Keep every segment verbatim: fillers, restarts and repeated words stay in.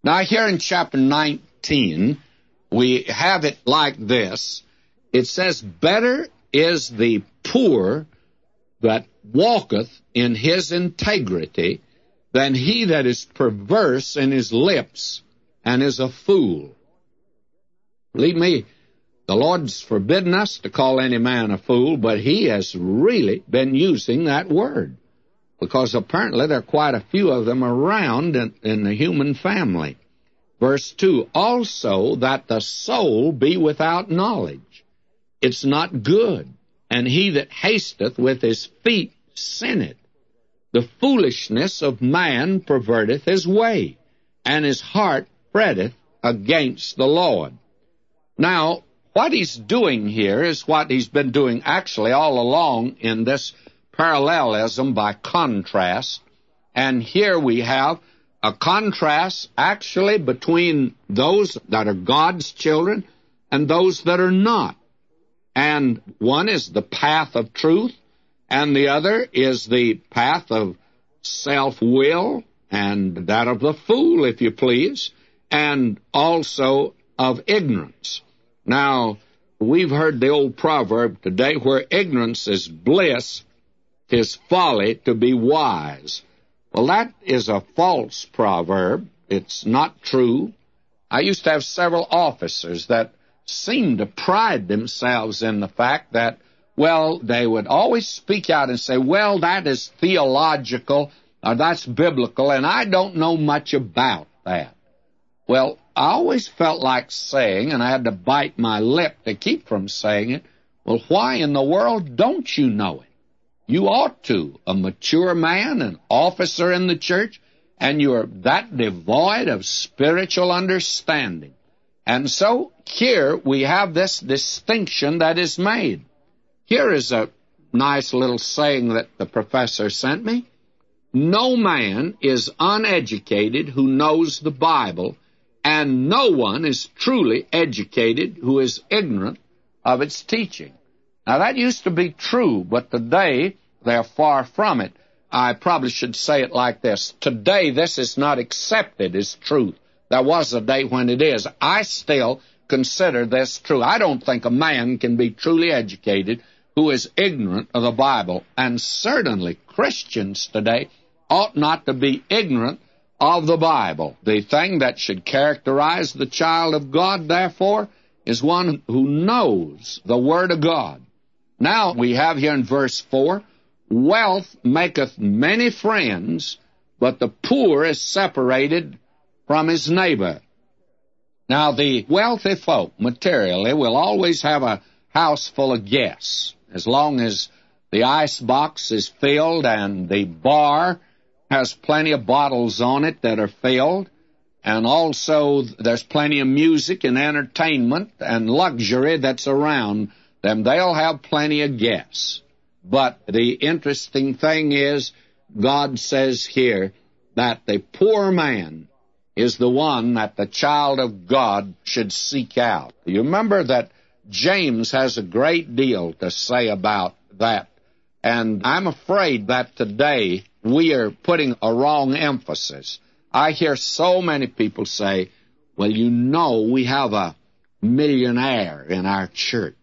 Now, here in chapter nineteen, we have it like this. It says, "Better is the poor that walketh in his integrity than he that is perverse in his lips and is a fool." Believe me, the Lord's forbidden us to call any man a fool, but he has really been using that word, because apparently there are quite a few of them around in, in the human family. Verse two, "Also that the soul be without knowledge, it's not good, and he that hasteth with his feet sinneth. The foolishness of man perverteth his way, and his heart fretteth against the Lord." Now, what he's doing here is what he's been doing actually all along in this parallelism by contrast. And here we have a contrast actually between those that are God's children and those that are not. And one is the path of truth, and the other is the path of self-will, and that of the fool, if you please, and also of ignorance. Now, we've heard the old proverb today, "Where ignorance is bliss, 'tis folly to be wise." Well, that is a false proverb. It's not true. I used to have several officers that seemed to pride themselves in the fact that, well, they would always speak out and say, "Well, that is theological, or that's biblical, and I don't know much about that." Well, I always felt like saying, and I had to bite my lip to keep from saying it, well, why in the world don't you know it? You ought to. A mature man, an officer in the church, and you're that devoid of spiritual understanding. And so here we have this distinction that is made. Here is a nice little saying that the professor sent me. "No man is uneducated who knows the Bible, and no one is truly educated who is ignorant of its teaching." Now, that used to be true, but today they're far from it. I probably should say it like this. Today, this is not accepted as truth. There was a day when it is. I still consider this true. I don't think a man can be truly educated who is ignorant of the Bible. And certainly Christians today ought not to be ignorant of the Bible. The thing that should characterize the child of God, therefore, is one who knows the Word of God. Now, we have here in verse four, "Wealth maketh many friends, but the poor is separated from his neighbor." Now, the wealthy folk, materially, will always have a house full of guests. As long as the ice box is filled and the bar has plenty of bottles on it that are filled, and also there's plenty of music and entertainment and luxury that's around them, they'll have plenty of guests. But the interesting thing is, God says here that the poor man is the one that the child of God should seek out. You remember that James has a great deal to say about that, and I'm afraid that today we are putting a wrong emphasis. I hear so many people say, "Well, you know, we have a millionaire in our church."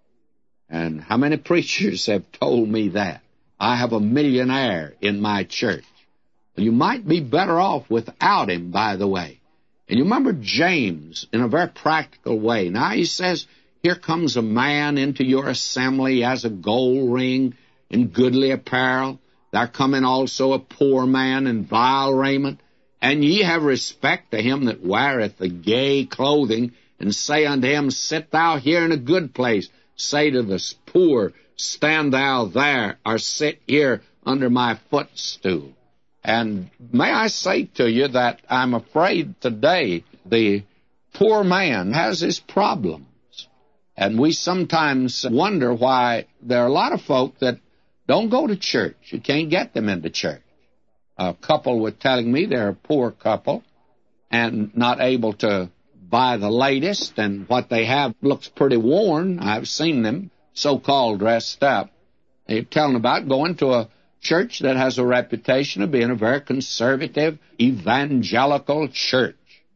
And how many preachers have told me that? "I have a millionaire in my church." Well, you might be better off without him, by the way. And you remember James, in a very practical way. Now he says, here comes a man into your assembly, he has a gold ring and goodly apparel. There coming also a poor man in vile raiment. And ye have respect to him that weareth the gay clothing, and say unto him, Sit thou here in a good place. Say to the poor, Stand thou there, or sit here under my footstool. And may I say to you that I'm afraid today the poor man has his problems. And we sometimes wonder why there are a lot of folk that don't go to church. You can't get them into church. A couple were telling me they're a poor couple and not able to buy the latest, and what they have looks pretty worn. I've seen them so-called dressed up. They're telling about going to a church that has a reputation of being a very conservative, evangelical church.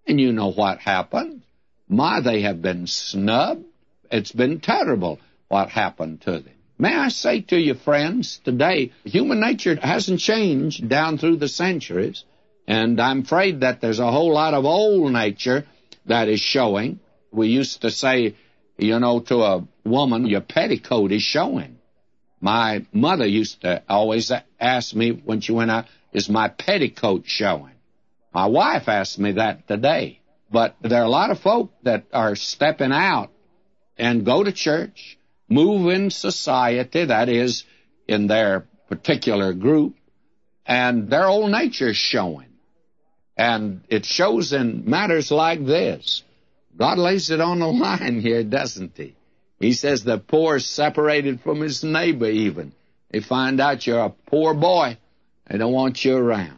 And you know what happened. My, they have been snubbed. It's been terrible what happened to them. May I say to you, friends, today, human nature hasn't changed down through the centuries, and I'm afraid that there's a whole lot of old nature that is showing. We used to say, you know, to a woman, your petticoat is showing. My mother used to always ask me when she went out, is my petticoat showing? My wife asked me that today. But there are a lot of folk that are stepping out and go to church, move in society, that is, in their particular group, and their old nature is showing. And it shows in matters like this. God lays it on the line here, doesn't he? He says the poor is separated from his neighbor even. They find out you're a poor boy. They don't want you around.